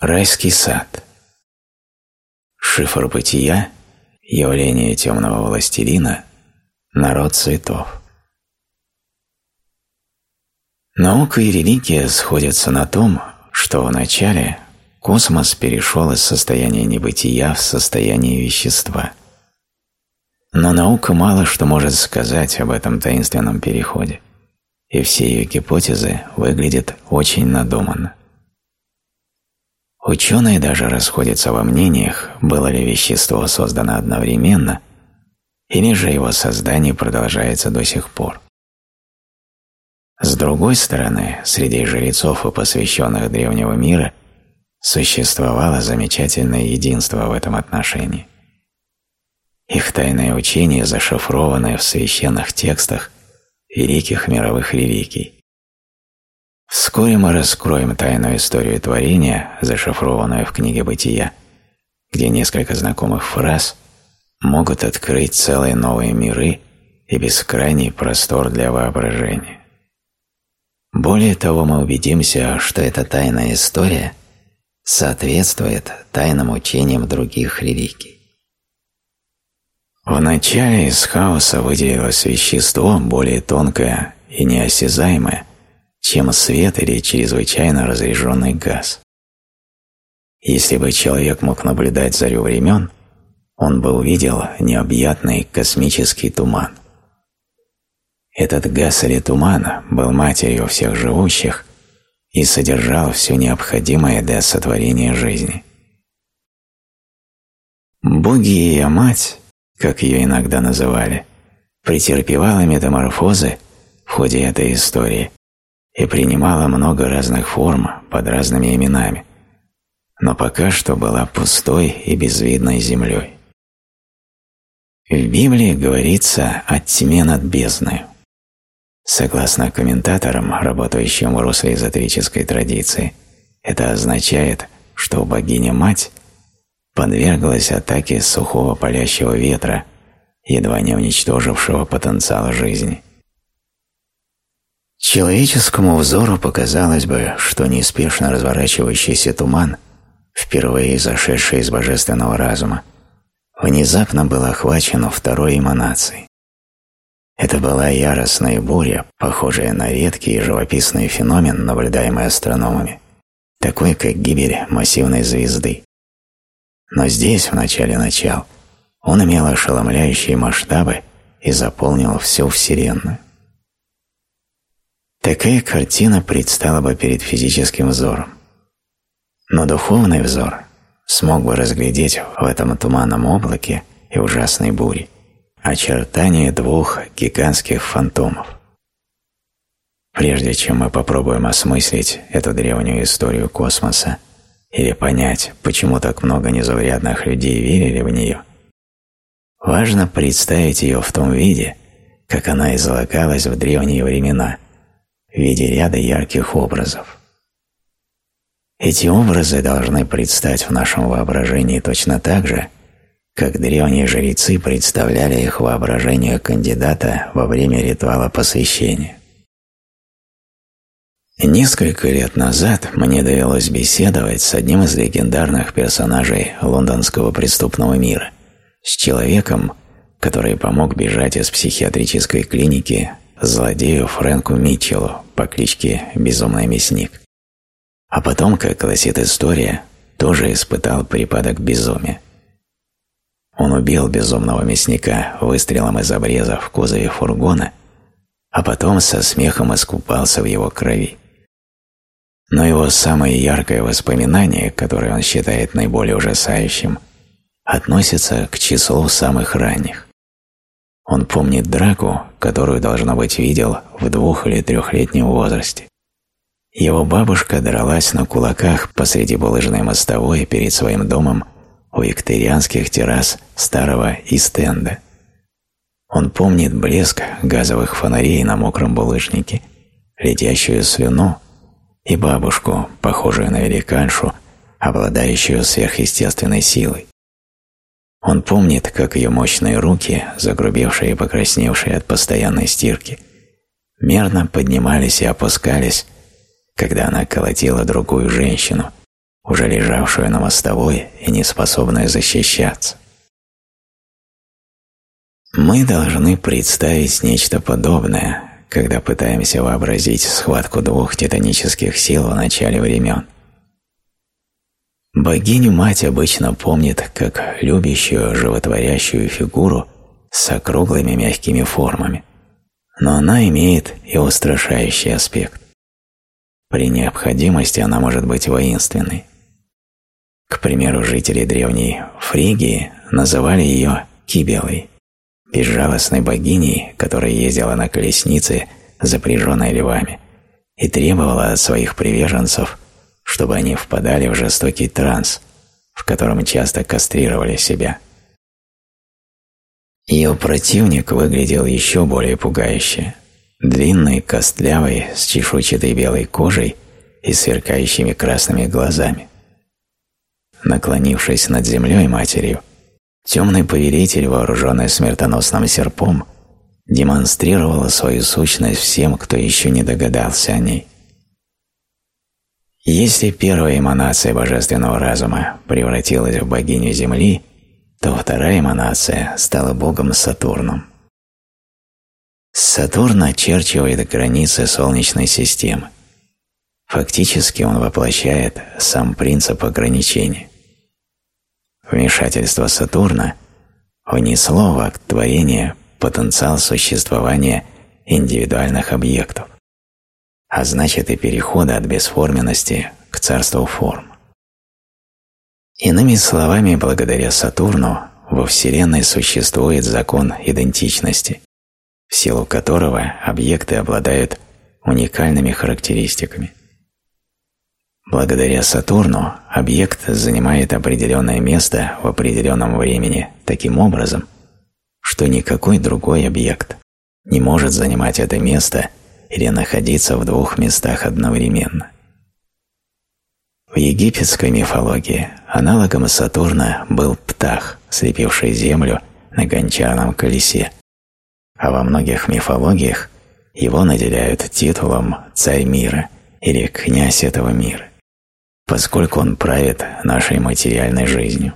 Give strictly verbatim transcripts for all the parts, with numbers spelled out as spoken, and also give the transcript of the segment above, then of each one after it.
Райский сад. Шифр бытия, явление темного властелина, народ цветов. Наука и религия сходятся на том, что вначале космос перешел из состояния небытия в состояние вещества. Но наука мало что может сказать об этом таинственном переходе, и все ее гипотезы выглядят очень надуманно. Ученые даже расходятся во мнениях, было ли вещество создано одновременно, или же его создание продолжается до сих пор. С другой стороны, среди жрецов и посвященных древнего мира существовало замечательное единство в этом отношении. Их тайное учение, зашифрованное в священных текстах великих мировых религий. Вскоре мы раскроем тайную историю творения, зашифрованную в книге «Бытия», где несколько знакомых фраз могут открыть целые новые миры и бескрайний простор для воображения. Более того, мы убедимся, что эта тайная история соответствует тайным учениям других религий. Вначале из хаоса выделилось вещество более тонкое и неосязаемое, чем свет или чрезвычайно разряженный газ. Если бы человек мог наблюдать зарю времен, он бы увидел необъятный космический туман. Этот газ или туман был матерью всех живущих и содержал все необходимое для сотворения жизни. Боги и ее мать, как ее иногда называли, претерпевала метаморфозы в ходе этой истории и принимала много разных форм под разными именами, но пока что была пустой и безвидной землей. В Библии говорится о тьме над бездною. Согласно комментаторам, работающим в русле эзотерической традиции, это означает, что богиня-мать подверглась атаке сухого палящего ветра, едва не уничтожившего потенциал жизни. Человеческому взору показалось бы, что неспешно разворачивающийся туман, впервые изошедший из божественного разума, внезапно был охвачен второй эманацией. Это была яростная буря, похожая на редкий и живописный феномен, наблюдаемый астрономами, такой как гибель массивной звезды. Но здесь, в начале начал, он имел ошеломляющие масштабы и заполнил всю Вселенную. Такая картина предстала бы перед физическим взором. Но духовный взор смог бы разглядеть в этом туманном облаке и ужасной буре очертания двух гигантских фантомов. Прежде чем мы попробуем осмыслить эту древнюю историю космоса или понять, почему так много незаурядных людей верили в нее, важно представить ее в том виде, как она излагалась в древние времена, в виде ряда ярких образов. Эти образы должны предстать в нашем воображении точно так же, как древние жрецы представляли их воображению кандидата во время ритуала посвящения. Несколько лет назад мне довелось беседовать с одним из легендарных персонажей лондонского преступного мира, с человеком, который помог бежать из психиатрической клиники злодею Фрэнку Митчеллу по кличке Безумный Мясник. А потом, как гласит история, тоже испытал припадок безумия. Он убил безумного мясника выстрелом из обреза в кузове фургона, а потом со смехом искупался в его крови. Но его самое яркое воспоминание, которое он считает наиболее ужасающим, относится к числу самых ранних. Он помнит драку, которую, должно быть, видел в двух- или трехлетнем возрасте. Его бабушка дралась на кулаках посреди булыжной мостовой перед своим домом у викторианских террас старого Ист-Энда. Он помнит блеск газовых фонарей на мокром булыжнике, летящую слюну и бабушку, похожую на великаншу, обладающую сверхъестественной силой. Он помнит, как ее мощные руки, загрубевшие и покрасневшие от постоянной стирки, мерно поднимались и опускались, когда она колотила другую женщину, уже лежавшую на мостовой и не способную защищаться. Мы должны представить нечто подобное, когда пытаемся вообразить схватку двух титанических сил в начале времен. Богиню-мать обычно помнит как любящую, животворящую фигуру с округлыми мягкими формами, но она имеет и устрашающий аспект. При необходимости она может быть воинственной. К примеру, жители древней Фригии называли ее Кибелой, безжалостной богиней, которая ездила на колеснице, запряженной львами, и требовала от своих приверженцев, чтобы они впадали в жестокий транс, в котором часто кастрировали себя. Ее противник выглядел еще более пугающе. Длинный, костлявый, с чешуйчатой белой кожей и сверкающими красными глазами. Наклонившись над землей матерью, темный повелитель, вооруженный смертоносным серпом, демонстрировал свою сущность всем, кто еще не догадался о ней. Если первая эманация божественного разума превратилась в богиню Земли, то вторая эманация стала богом Сатурном. Сатурн очерчивает границы Солнечной системы. Фактически он воплощает сам принцип ограничения. Вмешательство Сатурна внесло в акт творения потенциал существования индивидуальных объектов, а значит и перехода от бесформенности к царству форм. Иными словами, благодаря Сатурну во Вселенной существует закон идентичности, в силу которого объекты обладают уникальными характеристиками. Благодаря Сатурну объект занимает определенное место в определенном времени таким образом, что никакой другой объект не может занимать это место или находиться в двух местах одновременно. В египетской мифологии аналогом Сатурна был Птах, слепивший землю на гончарном колесе, а во многих мифологиях его наделяют титулом «Царь мира» или «Князь этого мира», поскольку он правит нашей материальной жизнью.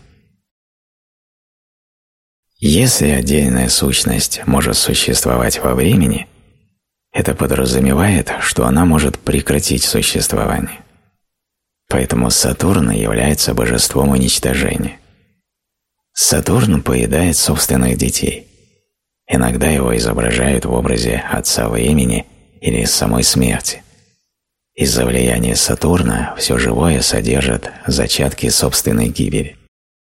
Если отдельная сущность может существовать во времени, это подразумевает, что она может прекратить существование. Поэтому Сатурн является божеством уничтожения. Сатурн поедает собственных детей. Иногда его изображают в образе отца времени или самой смерти. Из-за влияния Сатурна все живое содержит зачатки собственной гибели.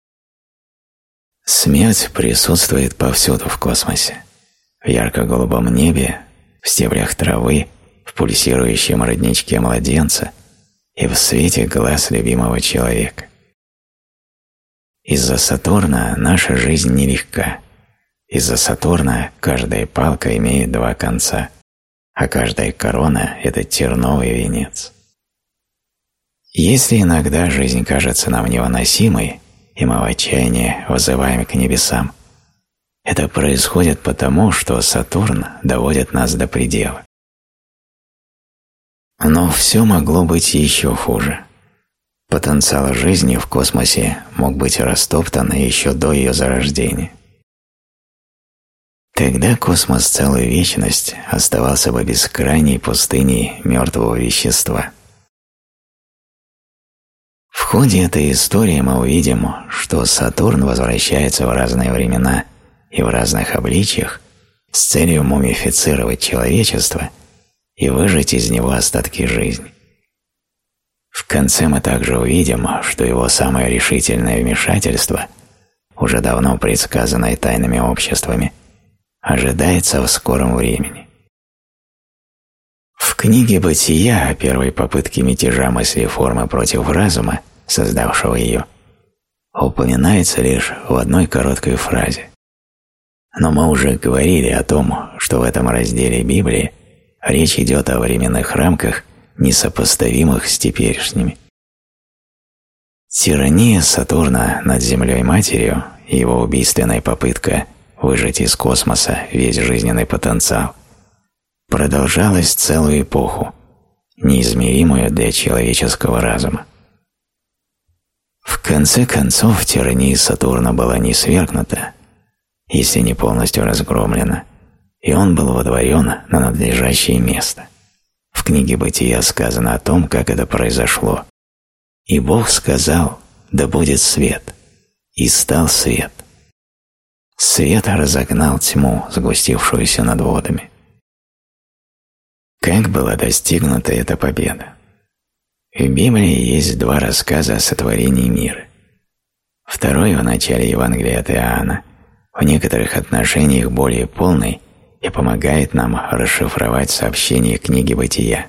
Смерть присутствует повсюду в космосе. В ярко-голубом небе, в стеблях травы, в пульсирующем родничке младенца и в свете глаз любимого человека. Из-за Сатурна наша жизнь нелегка. Из-за Сатурна каждая палка имеет два конца, а каждая корона – это терновый венец. Если иногда жизнь кажется нам невыносимой, и мы в отчаянии вызываем к небесам, это происходит потому, что Сатурн доводит нас до предела. Но все могло быть еще хуже. Потенциал жизни в космосе мог быть растоптан еще до ее зарождения. Тогда космос целую вечность оставался бы бескрайней пустыней мертвого вещества. В ходе этой истории мы увидим, что Сатурн возвращается в разные времена и в разных обличиях с целью мумифицировать человечество и выжать из него остатки жизни. В конце мы также увидим, что его самое решительное вмешательство, уже давно предсказанное тайными обществами, ожидается в скором времени. В книге «Бытия» о первой попытке мятежа мыслеформы против разума, создавшего ее, упоминается лишь в одной короткой фразе. Но мы уже говорили о том, что в этом разделе Библии речь идет о временных рамках, несопоставимых с теперешними. Тирания Сатурна над Землей-матерью и его убийственная попытка выжать из космоса весь жизненный потенциал продолжалась целую эпоху, неизмеримую для человеческого разума. конце концов, тирания Сатурна была не свергнута, если не полностью разгромлена, и он был водворен на надлежащее место. В книге «Бытия» сказано о том, как это произошло. «И Бог сказал, да будет свет, и стал свет». Свет разогнал тьму, сгустившуюся над водами. Как была достигнута эта победа? В Библии есть два рассказа о сотворении мира. Второй в начале Евангелия от Иоанна в некоторых отношениях более полный и помогает нам расшифровать сообщение книги «Бытия».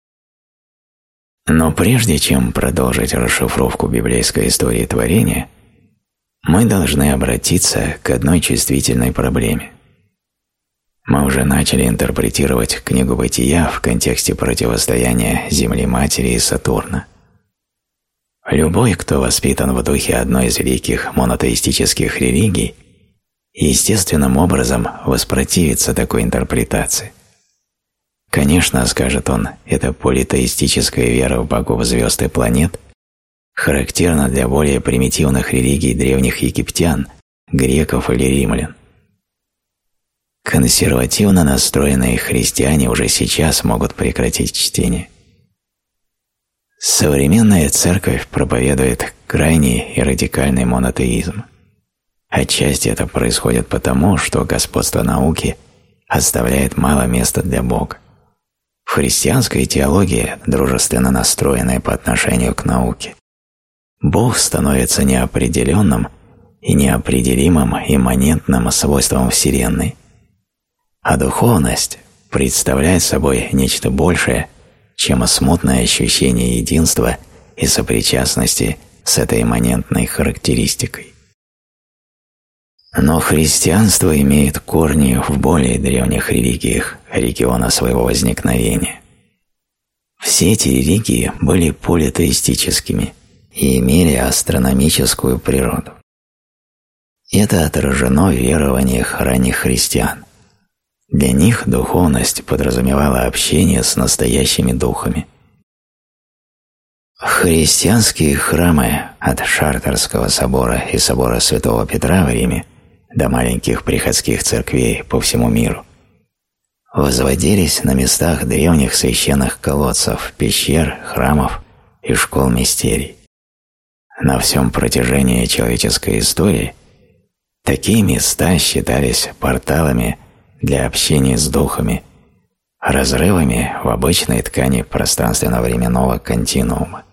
Но прежде чем продолжить расшифровку библейской истории творения, мы должны обратиться к одной чувствительной проблеме. Мы уже начали интерпретировать книгу «Бытия» в контексте противостояния Земли-Матери и Сатурна. Любой, кто воспитан в духе одной из великих монотеистических религий, естественным образом воспротивится такой интерпретации. Конечно, скажет он, это политеистическая вера в богов звезд и планет характерна для более примитивных религий древних египтян, греков или римлян. Консервативно настроенные христиане уже сейчас могут прекратить чтение. Современная церковь проповедует крайний и радикальный монотеизм. Отчасти это происходит потому, что господство науки оставляет мало места для Бога. В христианской теологии, дружественно настроенной по отношению к науке, Бог становится неопределенным и неопределимым имманентным свойством Вселенной, а духовность представляет собой нечто большее, чем смутное ощущение единства и сопричастности с этой имманентной характеристикой. Но христианство имеет корни в более древних религиях региона своего возникновения. Все эти религии были политеистическими и имели астрономическую природу. Это отражено в верованиях ранних христиан. Для них духовность подразумевала общение с настоящими духами. Христианские храмы от Шартерского собора и собора Святого Петра в Риме до маленьких приходских церквей по всему миру возводились на местах древних священных колодцев, пещер, храмов и школ мистерий. На всем протяжении человеческой истории такие места считались порталами для общения с духами, разрывами в обычной ткани пространственно-временного континуума.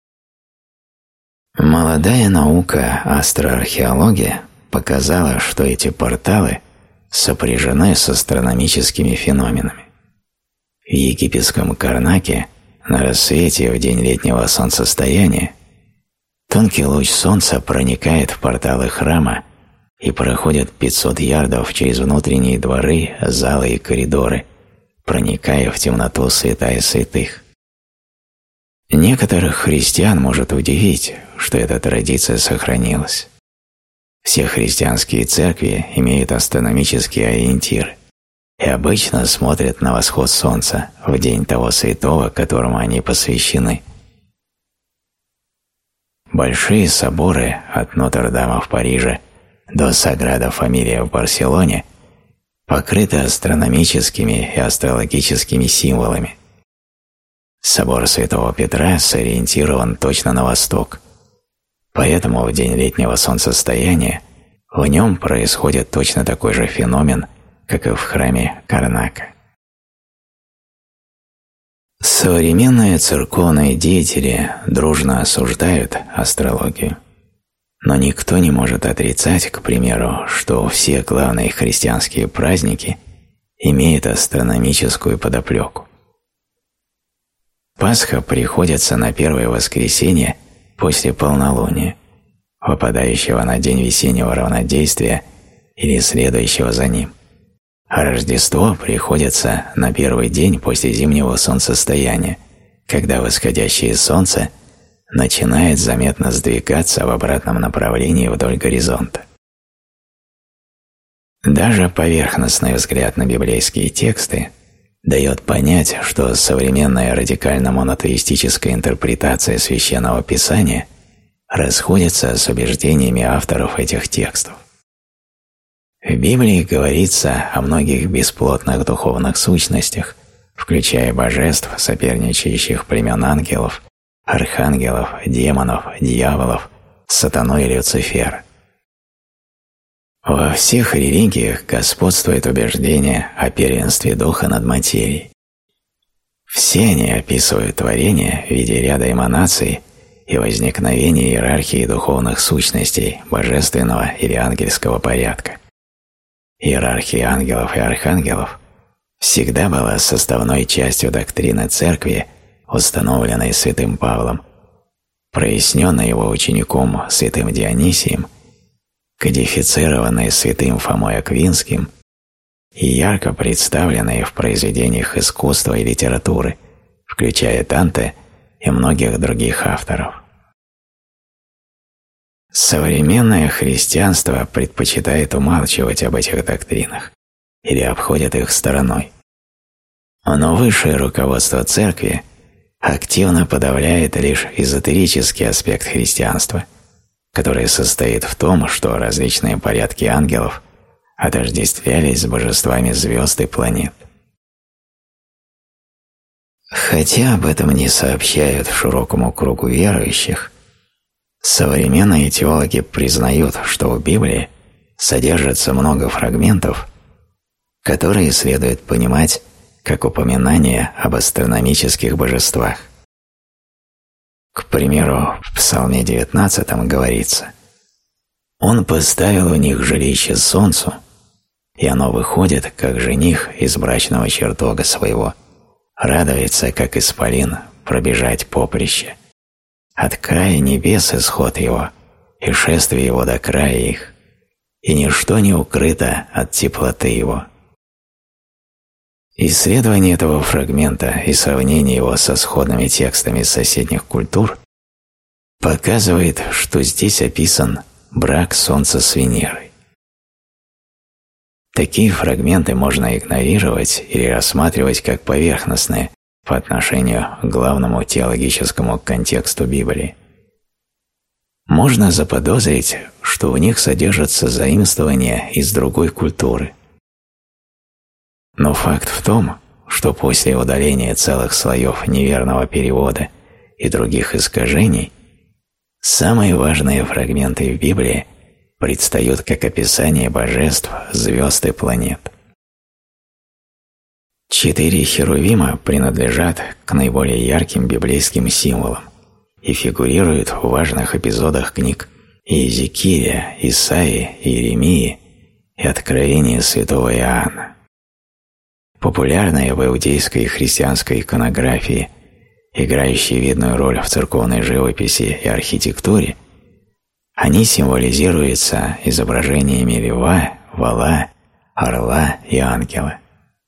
Молодая наука астроархеология показала, что эти порталы сопряжены с астрономическими феноменами. В египетском Карнаке на рассвете в день летнего солнцестояния тонкий луч солнца проникает в порталы храма и проходит пятьсот ярдов через внутренние дворы, залы и коридоры, проникая в темноту святая святых. Некоторых христиан может удивить, что эта традиция сохранилась. Все христианские церкви имеют астрономические ориентиры и обычно смотрят на восход солнца в день того святого, которому они посвящены. Большие соборы от Нотр-Дама в Париже до Саграда Фамилия в Барселоне покрыты астрономическими и астрологическими символами. Собор Святого Петра сориентирован точно на восток, поэтому в день летнего солнцестояния в нем происходит точно такой же феномен, как и в храме Карнака. Современные церковные деятели дружно осуждают астрологию, но никто не может отрицать, к примеру, что все главные христианские праздники имеют астрономическую подоплеку. Пасха приходится на первое воскресенье после полнолуния, выпадающего на день весеннего равнодействия или следующего за ним, а Рождество приходится на первый день после зимнего солнцестояния, когда восходящее солнце начинает заметно сдвигаться в обратном направлении вдоль горизонта. Даже поверхностный взгляд на библейские тексты дает понять, что современная радикально-монотеистическая интерпретация Священного Писания расходятся с убеждениями авторов этих текстов. В Библии говорится о многих бесплотных духовных сущностях, включая божеств, соперничающих племен ангелов, архангелов, демонов, дьяволов, сатану и Люцифера. Во всех религиях господствует убеждение о первенстве духа над материей. Все они описывают творение в виде ряда эманаций и возникновение иерархии духовных сущностей божественного или ангельского порядка. Иерархия ангелов и архангелов всегда была составной частью доктрины Церкви, установленной святым Павлом, проясненной его учеником святым Дионисием, кодифицированной святым Фомой Аквинским и ярко представленной в произведениях искусства и литературы, включая Данте и многих других авторов. Современное христианство предпочитает умалчивать об этих доктринах или обходит их стороной. Но высшее руководство Церкви активно подавляет лишь эзотерический аспект христианства, который состоит в том, что различные порядки ангелов отождествлялись с божествами звезд и планет. Хотя об этом не сообщают широкому кругу верующих, современные теологи признают, что в Библии содержится много фрагментов, которые следует понимать как упоминание об астрономических божествах. К примеру, в Псалме девятнадцатом говорится: «Он поставил у них жилище солнцу, и оно выходит, как жених из брачного чертога своего, радуется, как исполин, пробежать поприще. От края небес исход его, и шествие его до края их, и ничто не укрыто от теплоты его». Исследование этого фрагмента и сравнение его со сходными текстами соседних культур показывает, что здесь описан брак Солнца с Венерой. Такие фрагменты можно игнорировать или рассматривать как поверхностные по отношению к главному теологическому контексту Библии. Можно заподозрить, что в них содержатся заимствования из другой культуры. Но факт в том, что после удаления целых слоев неверного перевода и других искажений, самые важные фрагменты в Библии предстают как описание божеств, звезд и планет. Четыре херувима принадлежат к наиболее ярким библейским символам и фигурируют в важных эпизодах книг Иезекииля, Исаии, Иеремии и Откровения святого Иоанна. Популярные в иудейской и христианской иконографии, играющие видную роль в церковной живописи и архитектуре, они символизируются изображениями льва, вола, орла и ангела.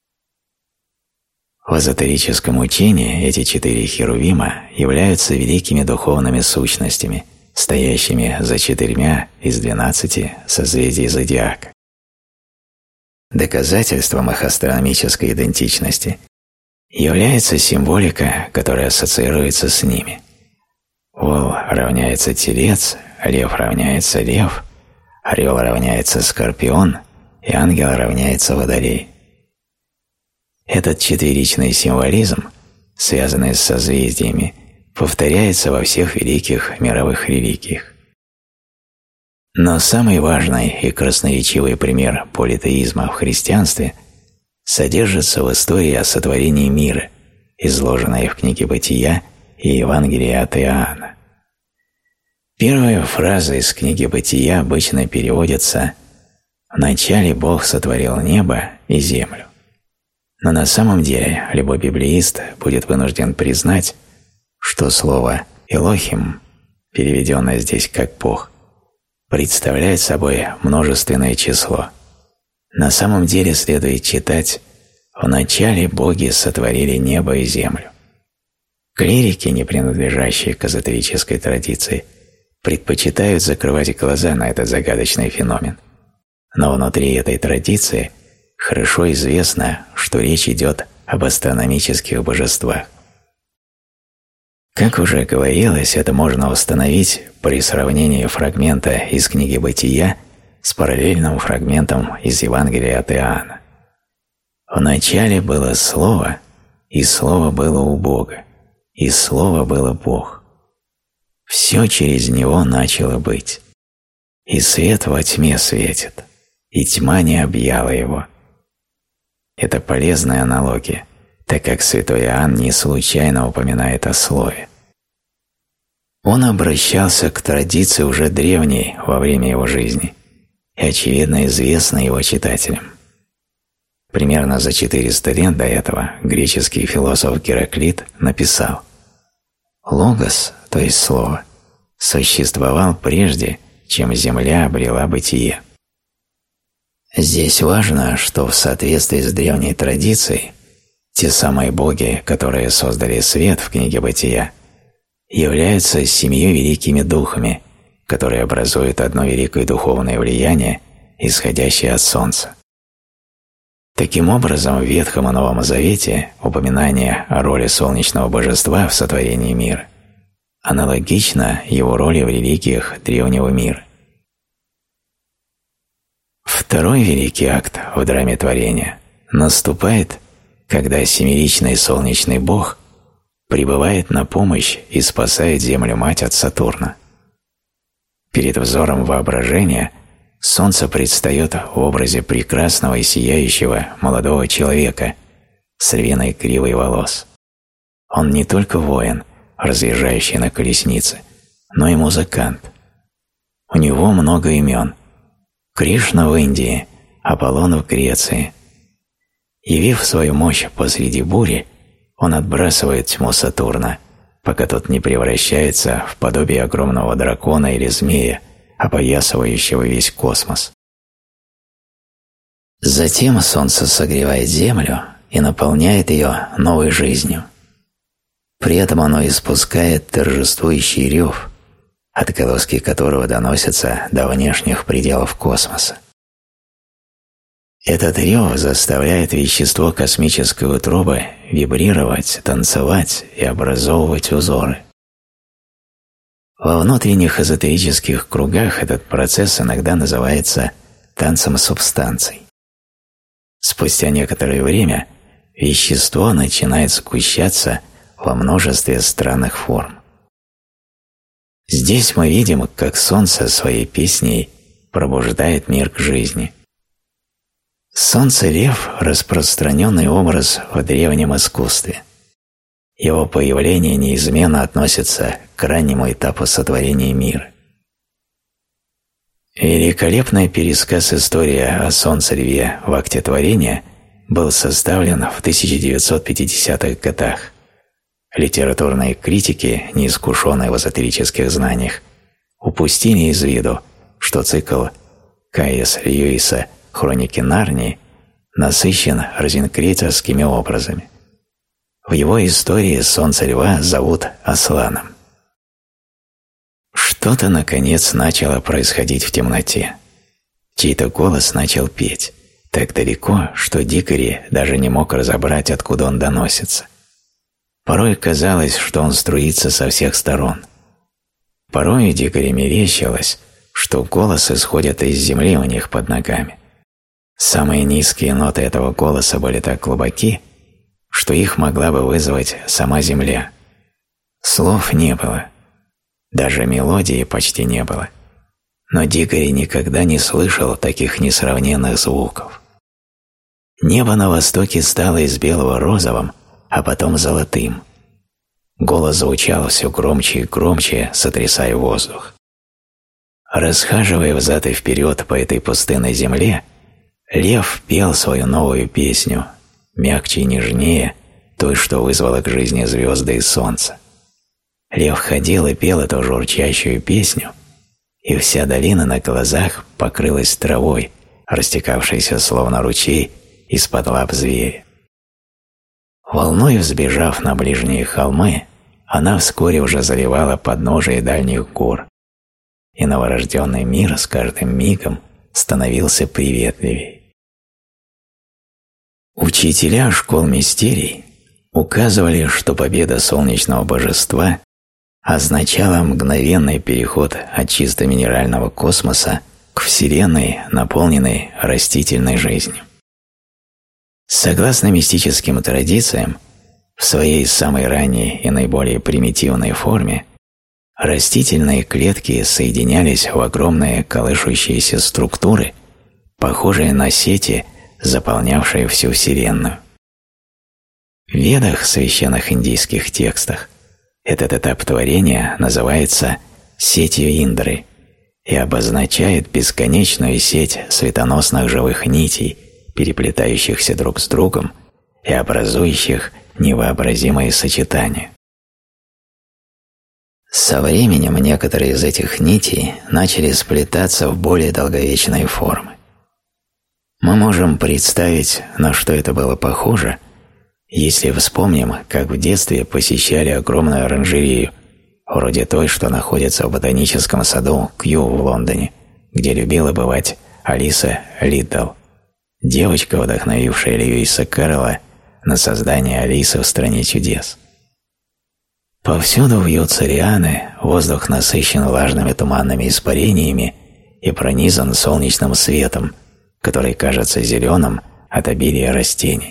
В эзотерическом учении эти четыре херувима являются великими духовными сущностями, стоящими за четырьмя из двенадцати созвездий зодиака. Доказательством их астрономической идентичности является символика, которая ассоциируется с ними. Вол равняется телец, лев равняется лев, орел равняется скорпион и ангел равняется водолей. Этот четыричный символизм, связанный с созвездиями, повторяется во всех великих мировых религиях. Но самый важный и красноречивый пример политеизма в христианстве содержится в истории о сотворении мира, изложенной в книге «Бытия» и Евангелии от Иоанна. Первая фраза из книги «Бытия» обычно переводится «Вначале Бог сотворил небо и землю». Но на самом деле любой библеист будет вынужден признать, что слово «Элохим», переведенное здесь как «Бог», представляет собой множественное число. На самом деле следует читать «Вначале боги сотворили небо и землю». Клирики, не принадлежащие к эзотерической традиции, предпочитают закрывать глаза на этот загадочный феномен. Но внутри этой традиции хорошо известно, что речь идет об астрономических божествах. Как уже говорилось, это можно установить при сравнении фрагмента из книги «Бытия» с параллельным фрагментом из Евангелия от Иоанна. «Вначале было Слово, и Слово было у Бога, и Слово было Бог. Все через Него начало быть, и свет во тьме светит, и тьма не объяла Его». Это полезная аналогия, так как святой Иоанн не случайно упоминает о Слове. Он обращался к традиции уже древней во время его жизни и, очевидно, известной его читателям. Примерно за четыреста лет до этого греческий философ Гераклит написал: «Логос, то есть Слово, существовал прежде, чем Земля обрела бытие». Здесь важно, что в соответствии с древней традицией те самые боги, которые создали свет в книге «Бытия», являются семью великими духами, которые образуют одно великое духовное влияние, исходящее от Солнца. Таким образом, в Ветхом и Новом Завете упоминание о роли солнечного божества в сотворении мира аналогично его роли в религиях древнего мира. Второй великий акт в драме творения наступает, когда семеричный солнечный бог прибывает на помощь и спасает Землю-мать от Сатурна. Перед взором воображения Солнце предстает в образе прекрасного и сияющего молодого человека с львиной гривой волос. Он не только воин, разъезжающий на колеснице, но и музыкант. У него много имен. Кришна в Индии, Аполлон в Греции. Явив свою мощь посреди бури, он отбрасывает тьму Сатурна, пока тот не превращается в подобие огромного дракона или змея, опоясывающего весь космос. Затем Солнце согревает Землю и наполняет ее новой жизнью. При этом оно испускает торжествующий рев, отголоски которого доносятся до внешних пределов космоса. Этот рев заставляет вещество космической утробы вибрировать, танцевать и образовывать узоры. Во внутренних эзотерических кругах этот процесс иногда называется танцем субстанций. Спустя некоторое время вещество начинает сгущаться во множестве странных форм. Здесь мы видим, как Солнце своей песней пробуждает мир к жизни. Солнце-лев – распространенный образ в древнем искусстве. Его появление неизменно относится к раннему этапу сотворения мира. Великолепный пересказ истории о Солнце-льве в акте творения был составлен в тысяча девятьсот пятидесятых годах. Литературные критики, неискушенные в эзотерических знаниях, упустили из виду, что цикл Кая С. Льюиса «Хроники Нарнии» насыщен розенкрейцерскими образами. В его истории Солнце-льва зовут Асланом. Что-то, наконец, начало происходить в темноте. Чей-то голос начал петь, так далеко, что дикарь даже не мог разобрать, откуда он доносится. Порой казалось, что он струится со всех сторон. Порой дикарю мерещилось, что голос исходит из земли у них под ногами. Самые низкие ноты этого голоса были так глубоки, что их могла бы вызвать сама земля. Слов не было. Даже мелодии почти не было. Но дикарь никогда не слышал таких несравненных звуков. Небо на востоке стало из белого розовым, а потом золотым. Голос звучал все громче и громче, сотрясая воздух. Расхаживая взад и вперед по этой пустынной земле, лев пел свою новую песню, мягче и нежнее той, что вызвала к жизни звезды и солнце. Лев ходил и пел эту журчащую песню, и вся долина на глазах покрылась травой, растекавшейся словно ручей из-под лап зверя. Волной взбежав на ближние холмы, она вскоре уже заливала подножие дальних гор, и новорожденный мир с каждым мигом становился приветливей. Учителя школ мистерий указывали, что победа солнечного божества означало мгновенный переход от чисто минерального космоса к Вселенной, наполненной растительной жизнью. Согласно мистическим традициям, в своей самой ранней и наиболее примитивной форме растительные клетки соединялись в огромные колышущиеся структуры, похожие на сети, заполнявшие всю Вселенную. В Ведах, священных индийских текстах, этот этап творения называется «сетью Индры» и обозначает бесконечную сеть светоносных живых нитей, переплетающихся друг с другом и образующих невообразимые сочетания. Со временем некоторые из этих нитей начали сплетаться в более долговечные формы. Мы можем представить, на что это было похоже, если вспомним, как в детстве посещали огромную оранжерею, вроде той, что находится в ботаническом саду Кью в Лондоне, где любила бывать Алиса Лиддл, девочка, вдохновившая Льюиса Кэрролла на создание «Алисы в стране чудес». Повсюду вьются лианы, воздух насыщен влажными туманными испарениями и пронизан солнечным светом, который кажется зеленым от обилия растений.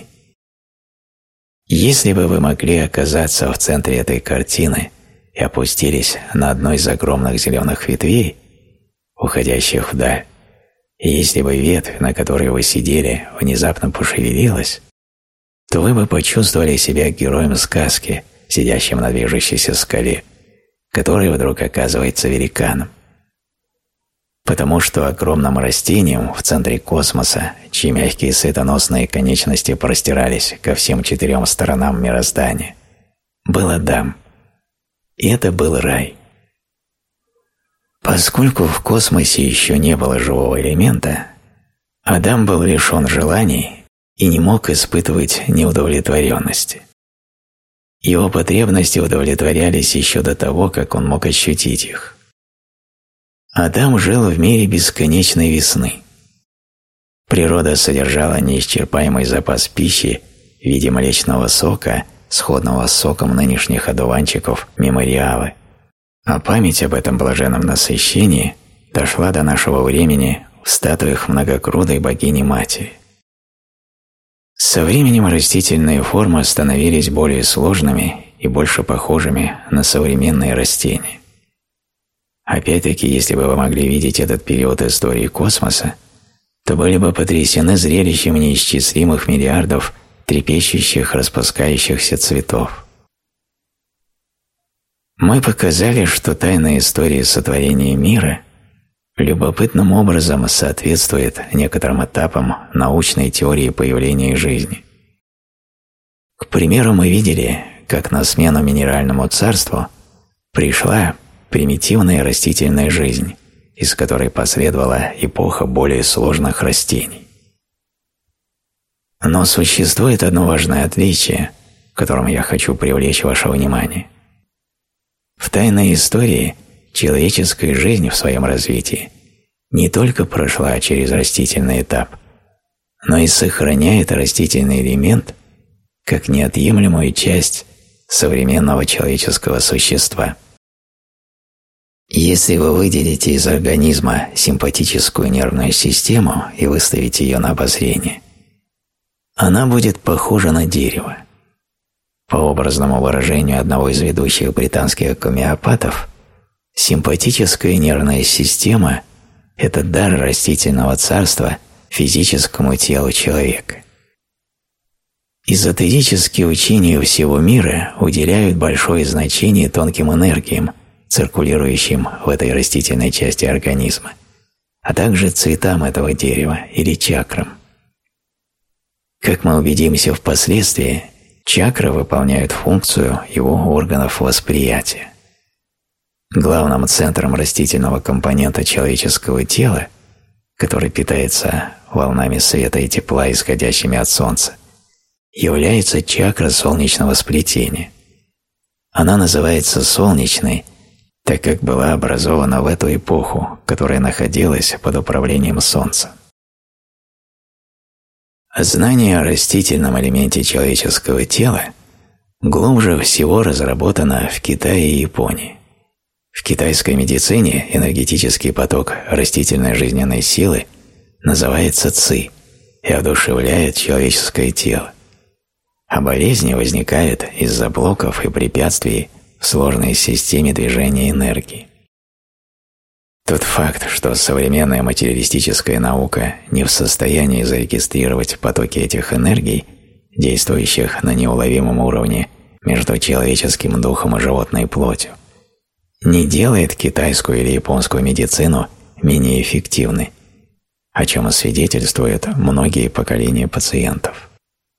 Если бы вы могли оказаться в центре этой картины и опустились на одной из огромных зеленых ветвей, уходящих вдаль, и если бы ветвь, на которой вы сидели, внезапно пошевелилась, то вы бы почувствовали себя героем сказки, сидящим на движущейся скале, который вдруг оказывается великаном. Потому что огромным растением в центре космоса, чьи мягкие светоносные конечности простирались ко всем четырем сторонам мироздания, был Адам. И это был рай. Поскольку в космосе еще не было живого элемента, Адам был лишен желаний и не мог испытывать неудовлетворенности. Его потребности удовлетворялись еще до того, как он мог ощутить их. Адам жил в мире бесконечной весны. Природа содержала неисчерпаемый запас пищи в виде млечного сока, сходного с соком нынешних одуванчиков мемориалы, а память об этом блаженном насыщении дошла до нашего времени в статуях многогрудой богини-матери. Со временем растительные формы становились более сложными и больше похожими на современные растения. Опять-таки, если бы вы могли видеть этот период истории космоса, то были бы потрясены зрелищем неисчислимых миллиардов трепещущих, распускающихся цветов. Мы показали, что тайна истории сотворения мира любопытным образом соответствует некоторым этапам научной теории появления жизни. К примеру, мы видели, как на смену минеральному царству пришла примитивная растительная жизнь, из которой последовала эпоха более сложных растений. Но существует одно важное отличие, к которому я хочу привлечь ваше внимание. В тайной истории человеческая жизнь в своем развитии не только прошла через растительный этап, но и сохраняет растительный элемент как неотъемлемую часть современного человеческого существа. Если вы выделите из организма симпатическую нервную систему и выставите ее на обозрение, она будет похожа на дерево. По образному выражению одного из ведущих британских гомеопатов, симпатическая нервная система – это дар растительного царства физическому телу человека. Эзотерические учения всего мира уделяют большое значение тонким энергиям, циркулирующим в этой растительной части организма, а также цветам этого дерева или чакрам. Как мы убедимся впоследствии, чакры выполняют функцию его органов восприятия. Главным центром растительного компонента человеческого тела, который питается волнами света и тепла, исходящими от Солнца, является чакра солнечного сплетения. Она называется солнечной, так как была образована в эту эпоху, которая находилась под управлением Солнца. Знание о растительном элементе человеческого тела глубже всего разработано в Китае и Японии. В китайской медицине энергетический поток растительной жизненной силы называется ци и одушевляет человеческое тело, а болезни возникают из-за блоков и препятствий в сложной системе движения энергии. Тот факт, что современная материалистическая наука не в состоянии зарегистрировать потоки этих энергий, действующих на неуловимом уровне между человеческим духом и животной плотью, не делает китайскую или японскую медицину менее эффективной, о чем свидетельствуют многие поколения пациентов.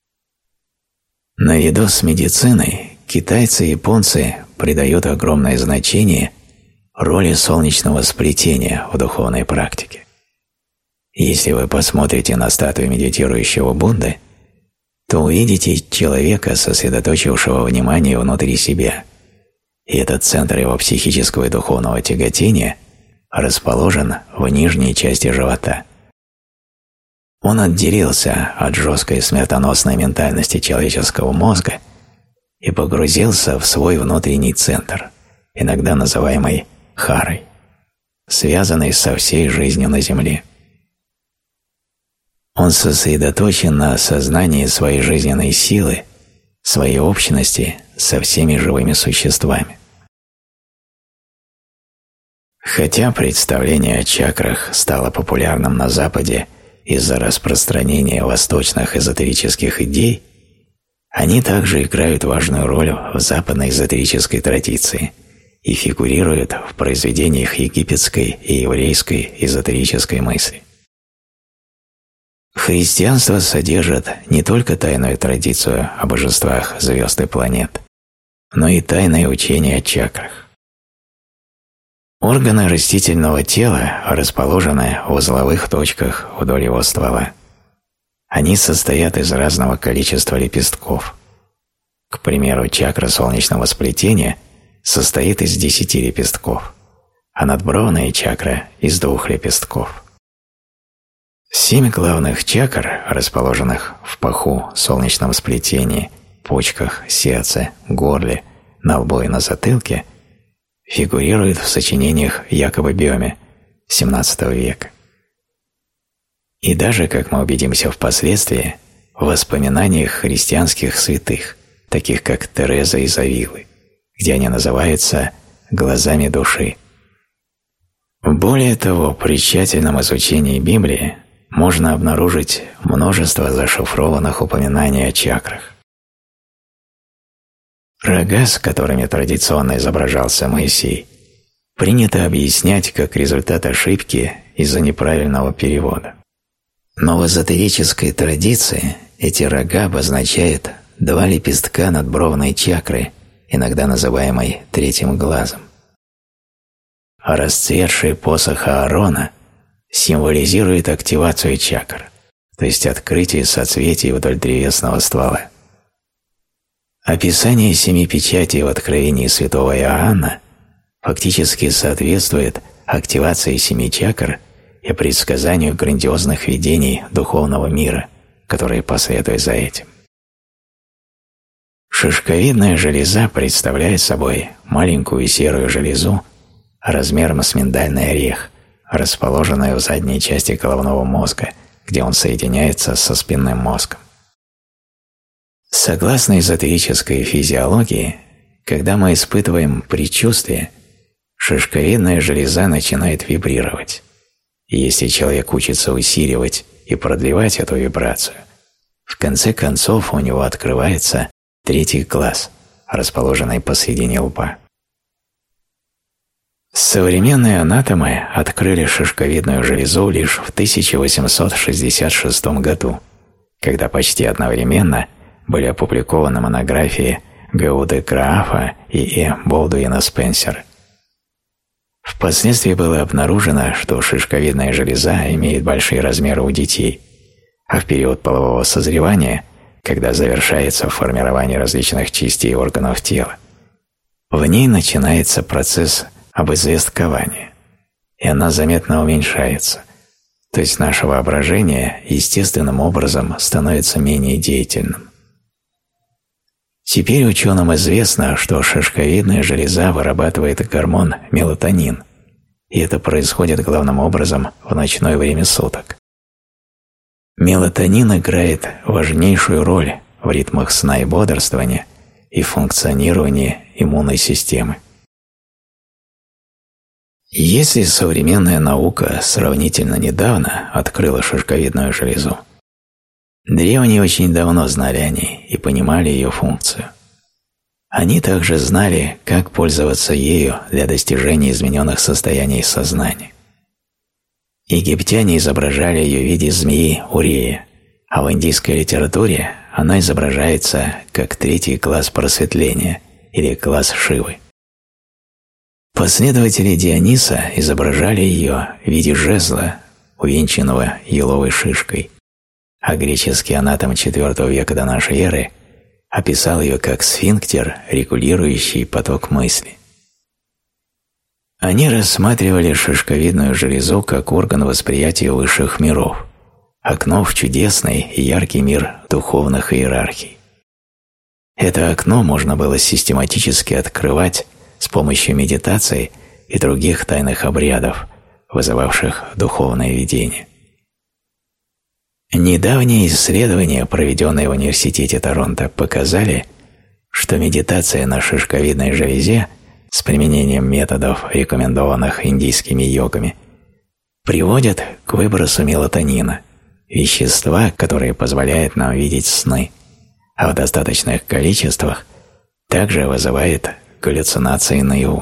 Наряду с медициной китайцы и японцы придают огромное значение роли солнечного сплетения в духовной практике. Если вы посмотрите на статую медитирующего Будды, то увидите человека, сосредоточившего внимание внутри себя, и этот центр его психического и духовного тяготения расположен в нижней части живота. Он отделился от жесткой смертоносной ментальности человеческого мозга и погрузился в свой внутренний центр, иногда называемый харой, связанный со всей жизнью на Земле. Он сосредоточен на осознании своей жизненной силы, своей общности со всеми живыми существами. Хотя представление о чакрах стало популярным на Западе из-за распространения восточных эзотерических идей, они также играют важную роль в западной эзотерической традиции и фигурируют в произведениях египетской и еврейской эзотерической мысли. Христианство содержит не только тайную традицию о божествах звезд и планет, но и тайное учение о чакрах. Органы растительного тела расположены в узловых точках вдоль его ствола. Они состоят из разного количества лепестков. К примеру, чакра солнечного сплетения состоит из десяти лепестков, а надбровная чакра – из двух лепестков. Семь главных чакр, расположенных в паху, солнечном сплетении, почках, сердце, горле, на лбу и на затылке, фигурируют в сочинениях Якоба Бёме семнадцатого века. И даже, как мы убедимся впоследствии, в воспоминаниях христианских святых, таких как Тереза из Авилы, где они называются «глазами души». Более того, при тщательном изучении Библии можно обнаружить множество зашифрованных упоминаний о чакрах. Рога, с которыми традиционно изображался Моисей, принято объяснять как результат ошибки из-за неправильного перевода. Но в эзотерической традиции эти рога обозначают два лепестка надбровной чакры, иногда называемой третьим глазом. А расцветший посох Аарона символизирует активацию чакр, то есть открытие соцветий вдоль древесного ствола. Описание семи печатей в Откровении святого Иоанна фактически соответствует активации семи чакр и предсказанию грандиозных видений духовного мира, которые последуют за этим. Шишковидная железа представляет собой маленькую серую железу размером с миндальный орех, расположенную в задней части головного мозга, где он соединяется со спинным мозгом. Согласно эзотерической физиологии, когда мы испытываем предчувствие, шишковидная железа начинает вибрировать. И если человек учится усиливать и продлевать эту вибрацию, в конце концов у него открывается третий глаз, расположенный посредине лба. Современные анатомы открыли шишковидную железу лишь в тысяча восемьсот шестьдесят шестом году, когда почти одновременно были опубликованы монографии Г У де Граафа и Э. Болдуина Спенсера. Впоследствии было обнаружено, что шишковидная железа имеет большие размеры у детей, а в период полового созревания, когда завершается формирование различных частей органов тела, в ней начинается процесс обозвесткования, и она заметно уменьшается, то есть наше воображение естественным образом становится менее деятельным. Теперь ученым известно, что шишковидная железа вырабатывает гормон мелатонин, и это происходит главным образом в ночное время суток. Мелатонин играет важнейшую роль в ритмах сна и бодрствования и функционировании иммунной системы. Если современная наука сравнительно недавно открыла шишковидную железу, древние очень давно знали о ней и понимали ее функцию. Они также знали, как пользоваться ею для достижения измененных состояний сознания. Египтяне изображали ее в виде змеи Урея, а в индийской литературе она изображается как третий класс просветления или класс Шивы. Последователи Диониса изображали ее в виде жезла, увенчанного еловой шишкой, а греческий анатом четвёртого века до нашей эры описал ее как сфинктер, регулирующий поток мысли. Они рассматривали шишковидную железу как орган восприятия высших миров, окно в чудесный и яркий мир духовных иерархий. Это окно можно было систематически открывать с помощью медитации и других тайных обрядов, вызывавших духовное видение. Недавние исследования, проведенные в университете Торонто, показали, что медитация на шишковидной железе с применением методов, рекомендованных индийскими йогами, приводит к выбросу мелатонина, вещества, которое позволяет нам видеть сны, а в достаточных количествах также вызывает галлюцинации наяву.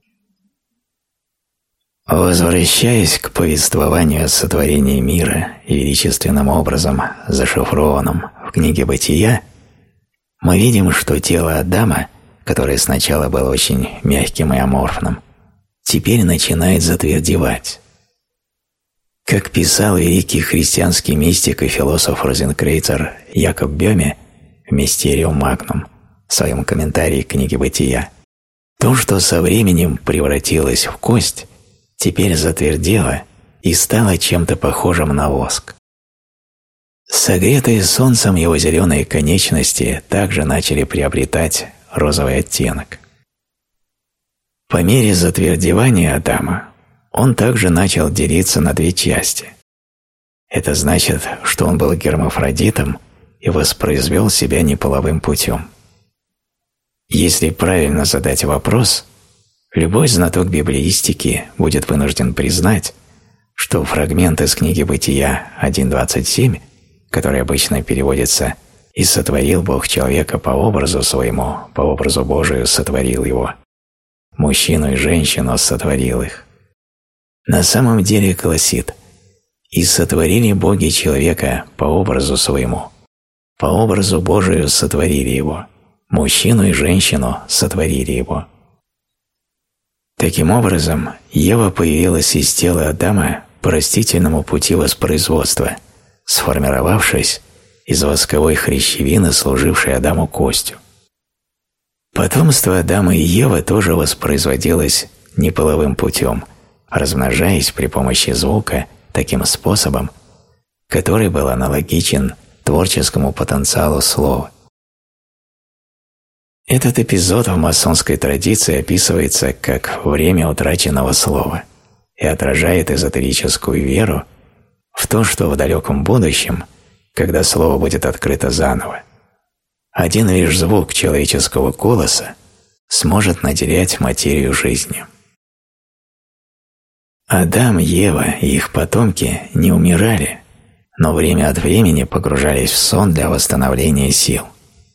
Возвращаясь к повествованию о сотворении мира и величественным образом, зашифрованным в книге «Бытия», мы видим, что тело Адама, которое сначала было очень мягким и аморфным, теперь начинает затвердевать. Как писал великий христианский мистик и философ Розенкрейцер Якоб Бёме в «Mysterium Magnum» в своем комментарии к книге «Бытия», то, что со временем превратилось в кость, теперь затвердело и стало чем-то похожим на воск. Согретые солнцем его зеленые конечности также начали приобретать розовый оттенок. По мере затвердевания Адама он также начал делиться на две части. Это значит, что он был гермафродитом и воспроизвел себя неполовым путем. Если правильно задать вопрос, любой знаток библеистики будет вынужден признать, что фрагмент из книги «Бытия» один двадцать семь, который обычно переводится «И сотворил Бог человека по образу своему, по образу Божию сотворил его, мужчину и женщину сотворил их», на самом деле гласит «И сотворили боги человека по образу своему, по образу Божию сотворили его, мужчину и женщину сотворили его». Таким образом, Ева появилась из тела Адама по растительному пути воспроизводства, сформировавшись из восковой хрящевины, служившей Адаму костью. Потомство Адама и Евы тоже воспроизводилось неполовым путем, размножаясь при помощи звука таким способом, который был аналогичен творческому потенциалу слова. Этот эпизод в масонской традиции описывается как время утраченного слова и отражает эзотерическую веру в то, что в далеком будущем, когда слово будет открыто заново, один лишь звук человеческого голоса сможет наделять материю жизнью. Адам, Ева и их потомки не умирали, но время от времени погружались в сон для восстановления сил.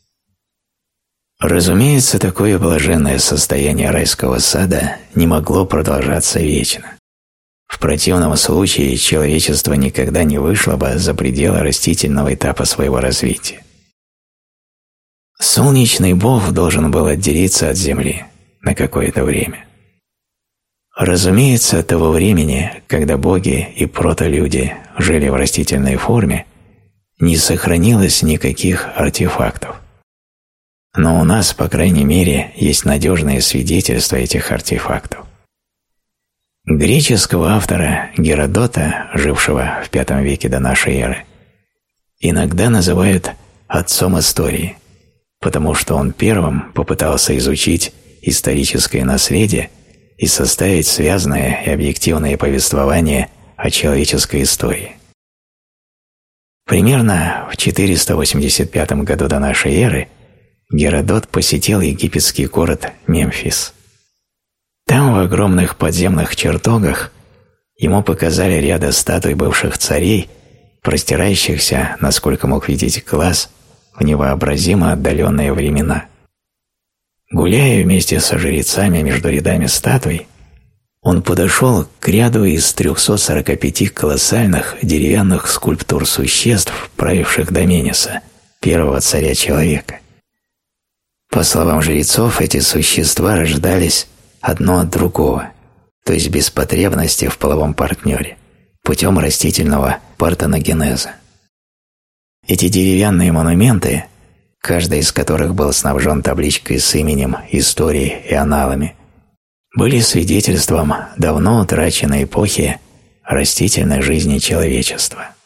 Разумеется, такое блаженное состояние райского сада не могло продолжаться вечно. В противном случае человечество никогда не вышло бы за пределы растительного этапа своего развития. Солнечный бог должен был отделиться от Земли на какое-то время. Разумеется, от того времени, когда боги и протолюди жили в растительной форме, не сохранилось никаких артефактов. Но у нас, по крайней мере, есть надежные свидетельства этих артефактов. Греческого автора Геродота, жившего в пятом веке до нашей эры, иногда называют отцом истории, потому что он первым попытался изучить историческое наследие и составить связанное и объективное повествование о человеческой истории. Примерно в четыреста восемьдесят пятом году до нашей эры Геродот посетил египетский город Мемфис. Там в огромных подземных чертогах ему показали ряды статуй бывших царей, простирающихся, насколько мог видеть глаз, в невообразимо отдаленные времена. Гуляя вместе со жрецами между рядами статуй, он подошел к ряду из трёхсот сорока пяти колоссальных деревянных скульптур существ, правивших до Менеса, первого царя человека. По словам жрецов, эти существа рождались одно от другого, то есть без потребности в половом партнере, путем растительного партеногенеза. Эти деревянные монументы, каждый из которых был снабжен табличкой с именем, историей и аналами, были свидетельством давно утраченной эпохи растительной жизни человечества.